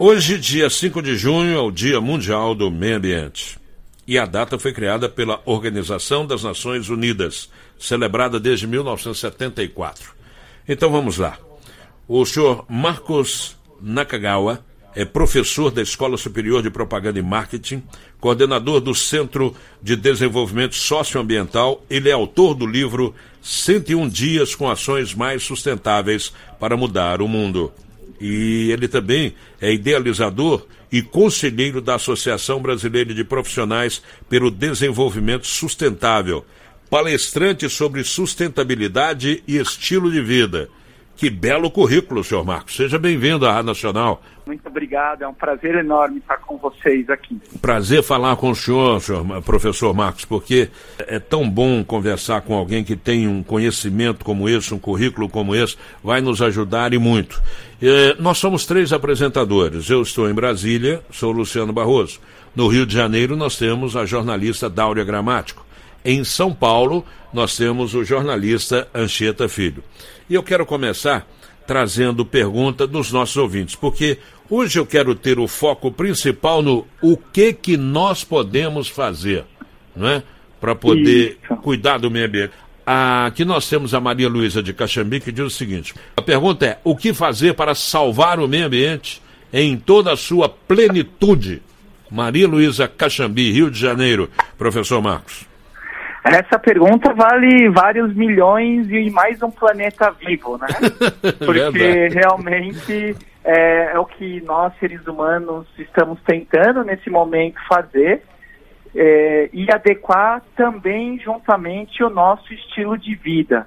Hoje, dia 5 de junho, é o Dia Mundial do Meio Ambiente. E a data foi criada pela Organização das Nações Unidas, celebrada desde 1974. Então vamos lá. O senhor Marcos Nakagawa é professor da Escola Superior de Propaganda e Marketing, coordenador do Centro de Desenvolvimento Socioambiental. Ele é autor do livro 101 Dias com Ações Mais Sustentáveis para Mudar o Mundo. E ele também é idealizador e conselheiro da Associação Brasileira de Profissionais pelo Desenvolvimento Sustentável, palestrante sobre sustentabilidade e estilo de vida. Que belo currículo, senhor Marcos. Seja bem-vindo à Rádio Nacional. Muito obrigado, é um prazer enorme estar com vocês aqui. Prazer falar com o senhor, professor Marcos, porque é tão bom conversar com alguém que tem um conhecimento como esse, um currículo como esse, vai nos ajudar e muito. Nós somos 3 apresentadores. Eu estou em Brasília, sou Luciano Barroso. No Rio de Janeiro nós temos a jornalista Dáurea Gramático. Em São Paulo nós temos o jornalista Anchieta Filho. E eu quero começar trazendo pergunta dos nossos ouvintes, porque hoje eu quero ter o foco principal no o que nós podemos fazer, não é? Para poder cuidar do meio ambiente. Aqui nós temos a Maria Luísa de Caxambi, que diz o seguinte: a pergunta é: o que fazer para salvar o meio ambiente em toda a sua plenitude? Maria Luísa Caxambi, Rio de Janeiro. Professor Marcos. Essa pergunta vale vários milhões e mais um planeta vivo, né? Porque realmente é o que nós, seres humanos, estamos tentando nesse momento fazer e adequar também juntamente o nosso estilo de vida.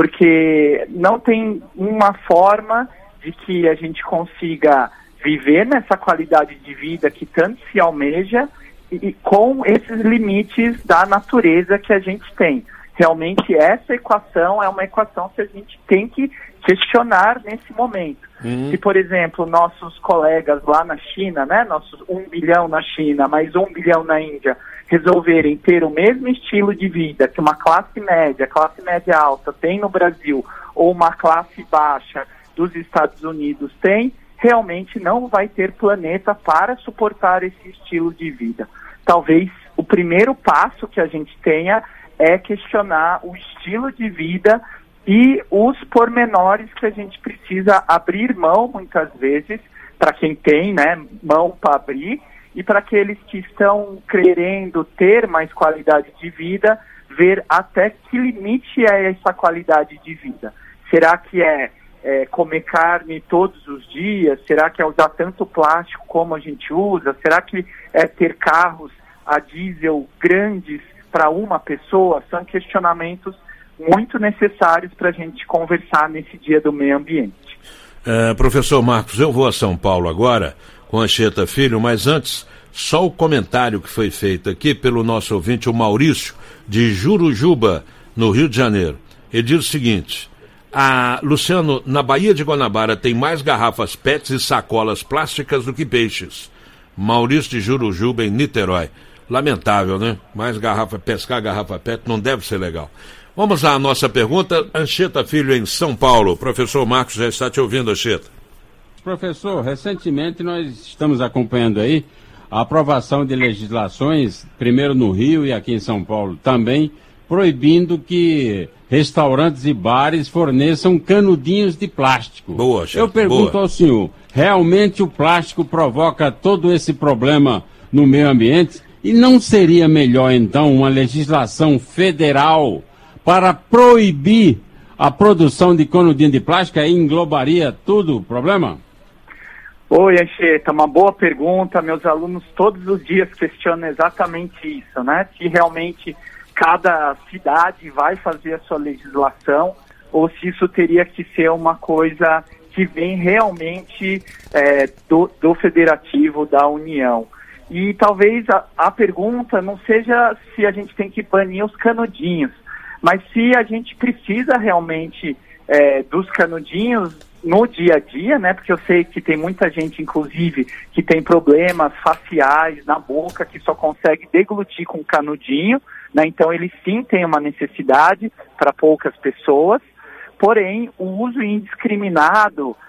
Porque não tem uma forma de que a gente consiga viver nessa qualidade de vida que tanto se almeja e com esses limites da natureza que a gente tem. Realmente essa equação é uma equação que a gente tem que questionar nesse momento. Se, por exemplo, nossos colegas lá na China, né, nossos 1 bilhão na China, mais 1 bilhão na Índia, resolverem ter o mesmo estilo de vida que uma classe média alta tem no Brasil, ou uma classe baixa dos Estados Unidos tem, realmente não vai ter planeta para suportar esse estilo de vida. Talvez o primeiro passo que a gente tenha é questionar o estilo de vida e os pormenores que a gente precisa abrir mão, muitas vezes, para quem tem, né, mão para abrir, e para aqueles que estão querendo ter mais qualidade de vida, ver até que limite é essa qualidade de vida. Será que é comer carne todos os dias? Será que é usar tanto plástico como a gente usa? Será que é ter carros a diesel grandes para uma pessoa? São questionamentos muito necessários para a gente conversar nesse Dia do Meio Ambiente. Professor Marcos, eu vou a São Paulo agora com a Anchieta Filho, mas antes, só o comentário que foi feito aqui pelo nosso ouvinte, o Maurício, de Jurujuba, no Rio de Janeiro. Ele diz o seguinte: Luciano, na Baía de Guanabara tem mais garrafas PETs e sacolas plásticas do que peixes. Maurício de Jurujuba, em Niterói. Lamentável, né? Pescar garrafa PET não deve ser legal. Vamos à nossa pergunta. Anchieta Filho, em São Paulo. Professor Marcos já está te ouvindo, Anchieta. Professor, recentemente nós estamos acompanhando aí a aprovação de legislações, primeiro no Rio e aqui em São Paulo também, proibindo que restaurantes e bares forneçam canudinhos de plástico. Boa, chefe. Eu pergunto ao senhor, realmente o plástico provoca todo esse problema no meio ambiente? E não seria melhor, então, uma legislação federal para proibir a produção de canudinho de plástico? Aí englobaria tudo o problema? Oi, Anchieta, uma boa pergunta. Meus alunos todos os dias questionam exatamente isso, né? Se realmente cada cidade vai fazer a sua legislação ou se isso teria que ser uma coisa que vem realmente do federativo, da União. E talvez a pergunta não seja se a gente tem que banir os canudinhos, mas se a gente precisa realmente dos canudinhos no dia a dia, né? Porque eu sei que tem muita gente, inclusive, que tem problemas faciais na boca, que só consegue deglutir com canudinho, né? Então ele sim tem uma necessidade para poucas pessoas, porém o uso indiscriminado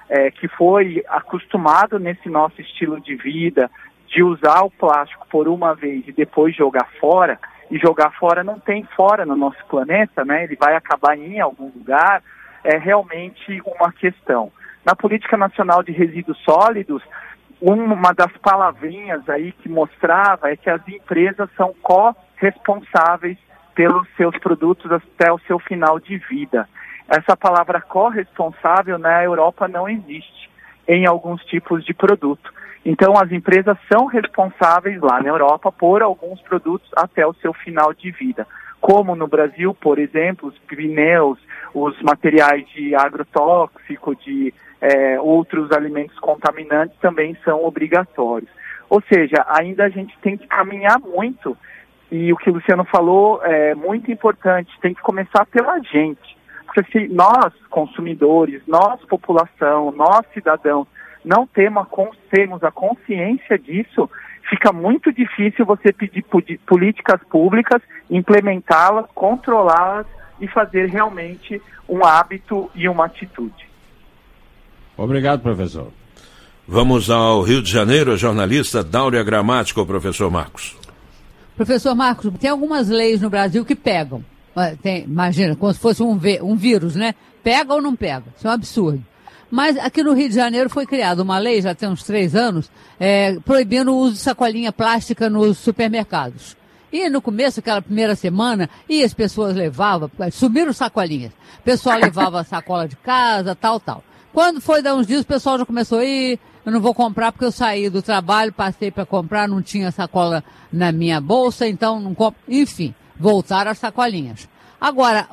que foi acostumado nesse nosso estilo de vida, de usar o plástico por uma vez e depois jogar fora, e jogar fora não tem fora no nosso planeta, né? Ele vai acabar em algum lugar, é realmente uma questão. Na Política Nacional de Resíduos Sólidos, uma das palavrinhas aí que mostrava é que as empresas são corresponsáveis pelos seus produtos até o seu final de vida. Essa palavra corresponsável na Europa não existe em alguns tipos de produto. Então, as empresas são responsáveis lá na Europa por alguns produtos até o seu final de vida. Como no Brasil, por exemplo, os pneus, os materiais de agrotóxico, de outros alimentos contaminantes também são obrigatórios. Ou seja, ainda a gente tem que caminhar muito, e o que o Luciano falou é muito importante, tem que começar pela gente. Porque se nós, consumidores, nós, população, nós, cidadãos, não temos a consciência disso, fica muito difícil você pedir políticas públicas, implementá-las, controlá-las e fazer realmente um hábito e uma atitude. Obrigado, professor. Vamos ao Rio de Janeiro, a jornalista Dáurea Gramático, professor Marcos. Professor Marcos, tem algumas leis no Brasil que pegam. Imagina, como se fosse um vírus, né? Pega ou não pega? Isso é um absurdo. Mas aqui no Rio de Janeiro foi criada uma lei, já tem uns 3 anos, proibindo o uso de sacolinha plástica nos supermercados. E no começo, aquela primeira semana, as pessoas levavam, subiram sacolinhas. O pessoal levava a sacola de casa, tal. Quando foi dar uns dias, o pessoal já começou a ir, eu não vou comprar porque eu saí do trabalho, passei para comprar, não tinha sacola na minha bolsa, então não compro. Enfim, voltaram as sacolinhas. Agora,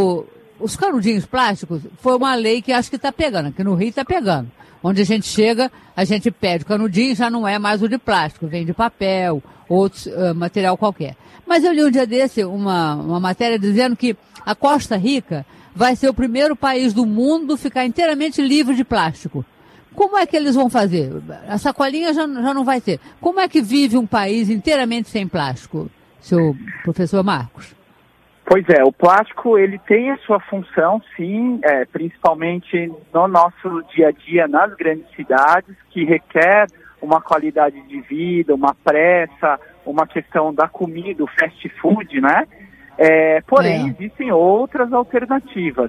os canudinhos plásticos foi uma lei que acho que está pegando, aqui no Rio está pegando. Onde a gente chega, a gente pede o canudinho, já não é mais o de plástico, vem de papel, outro material qualquer. Mas eu li um dia desse uma matéria dizendo que a Costa Rica vai ser o primeiro país do mundo a ficar inteiramente livre de plástico. Como é que eles vão fazer? A sacolinha já não vai ter. Como é que vive um país inteiramente sem plástico, seu professor Marcos? Pois é, o plástico ele tem a sua função, sim, principalmente no nosso dia a dia, nas grandes cidades, que requer uma qualidade de vida, uma pressa, uma questão da comida, o fast food, né? Porém, existem outras alternativas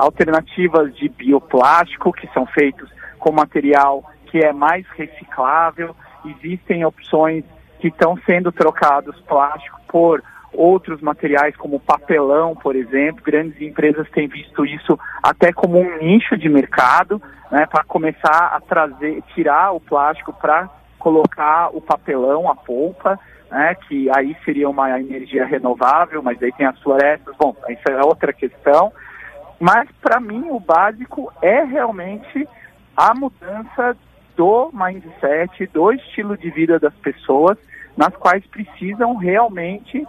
de bioplástico, que são feitos com material que é mais reciclável. Existem opções que estão sendo trocados plástico por outros materiais, como papelão, por exemplo. Grandes empresas têm visto isso até como um nicho de mercado, né, para começar a tirar o plástico para colocar o papelão, a polpa, né, que aí seria uma energia renovável, mas aí tem as florestas. Bom, isso é outra questão. Mas, para mim, o básico é realmente a mudança do mindset, do estilo de vida das pessoas, nas quais precisam realmente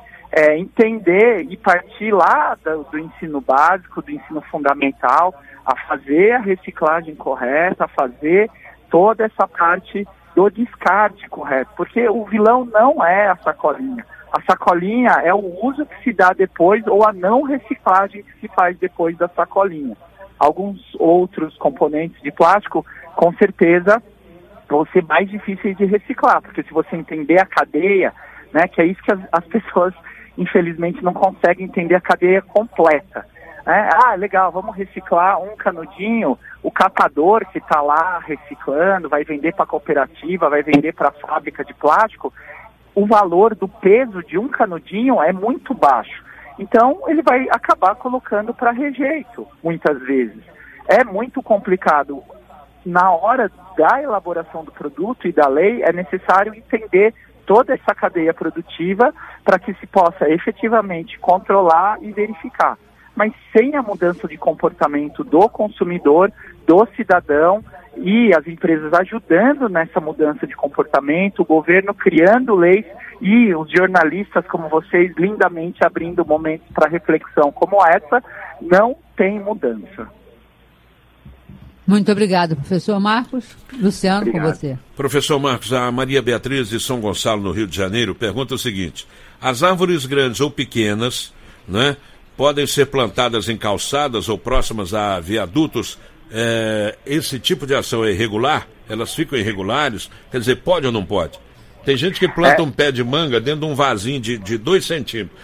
entender e partir lá do ensino básico, do ensino fundamental, a fazer a reciclagem correta, a fazer toda essa parte do descarte correto, porque o vilão não é a sacolinha. A sacolinha é o uso que se dá depois ou a não reciclagem que se faz depois da sacolinha. Alguns outros componentes de plástico, com certeza, vão ser mais difíceis de reciclar, porque se você entender a cadeia, né, que é isso que as pessoas, infelizmente, não conseguem entender a cadeia completa. Legal, vamos reciclar um canudinho, o catador que está lá reciclando, vai vender para a cooperativa, vai vender para a fábrica de plástico, o valor do peso de um canudinho é muito baixo. Então, ele vai acabar colocando para rejeito, muitas vezes. É muito complicado. Na hora da elaboração do produto e da lei, é necessário entender toda essa cadeia produtiva para que se possa efetivamente controlar e verificar. Mas sem a mudança de comportamento do consumidor, do cidadão e as empresas ajudando nessa mudança de comportamento, o governo criando leis e os jornalistas como vocês lindamente abrindo momentos para reflexão como essa, não tem mudança. Muito obrigado, professor Marcos. Luciano, Obrigado. Com você. Professor Marcos, a Maria Beatriz de São Gonçalo, no Rio de Janeiro, pergunta o seguinte: as árvores grandes ou pequenas, né, podem ser plantadas em calçadas ou próximas a viadutos esse tipo de ação é irregular? Elas ficam irregulares? Quer dizer, pode ou não pode? Tem gente que planta um pé de manga dentro de um vasinho de 2 centímetros.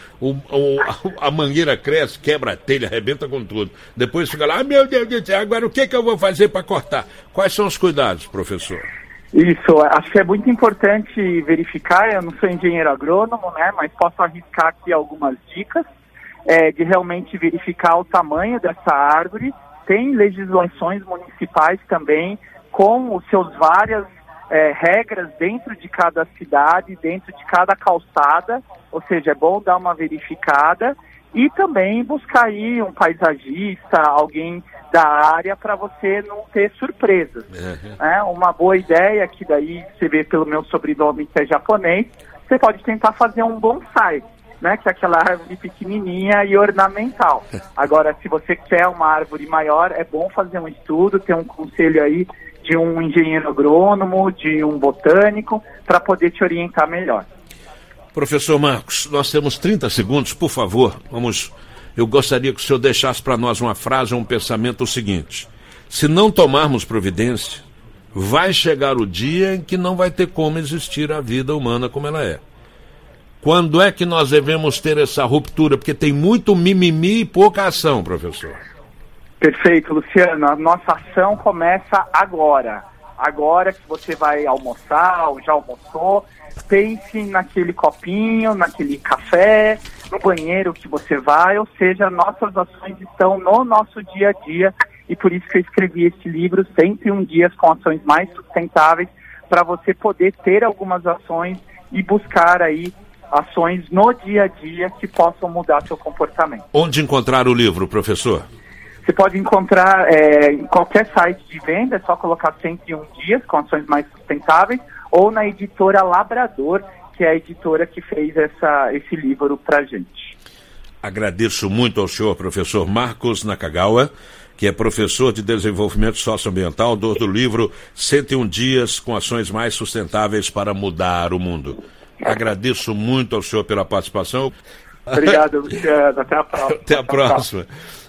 A mangueira cresce, quebra a telha, arrebenta com tudo. Depois fica lá, meu Deus do céu, agora o que eu vou fazer para cortar? Quais são os cuidados, professor? Isso, acho que é muito importante verificar. Eu não sou engenheiro agrônomo, né, mas posso arriscar aqui algumas dicas de realmente verificar o tamanho dessa árvore. Tem legislações municipais também com os seus várias regras dentro de cada cidade, dentro de cada calçada, ou seja, é bom dar uma verificada e também buscar aí um paisagista, alguém da área para você não ter surpresas. Uma boa ideia, que daí você vê pelo meu sobrenome que é japonês, você pode tentar fazer um bonsai, né, que é aquela árvore pequenininha e ornamental. Agora, se você quer uma árvore maior, é bom fazer um estudo, ter um conselho aí de um engenheiro agrônomo, de um botânico, para poder te orientar melhor. Professor Marcos, nós temos 30 segundos, por favor, eu gostaria que o senhor deixasse para nós uma frase, um pensamento, o seguinte: se não tomarmos providência, vai chegar o dia em que não vai ter como existir a vida humana como ela é. Quando é que nós devemos ter essa ruptura? Porque tem muito mimimi e pouca ação, professor. Perfeito, Luciano. A nossa ação começa agora. Agora que você vai almoçar ou já almoçou, pense naquele copinho, naquele café, no banheiro que você vai, ou seja, nossas ações estão no nosso dia a dia e por isso que eu escrevi esse livro, 101 Dias com Ações Mais Sustentáveis, para você poder ter algumas ações e buscar aí ações no dia a dia que possam mudar seu comportamento. Onde encontrar o livro, professor? Você pode encontrar em qualquer site de venda, é só colocar 101 Dias com Ações Mais Sustentáveis, ou na editora Labrador, que é a editora que fez esse livro pra gente. Agradeço muito ao senhor, professor Marcos Nakagawa, que é professor de desenvolvimento socioambiental, autor do livro 101 Dias com Ações Mais Sustentáveis para Mudar o Mundo. Agradeço muito ao senhor pela participação. Obrigado, Luciano. Até a próxima. Até a próxima.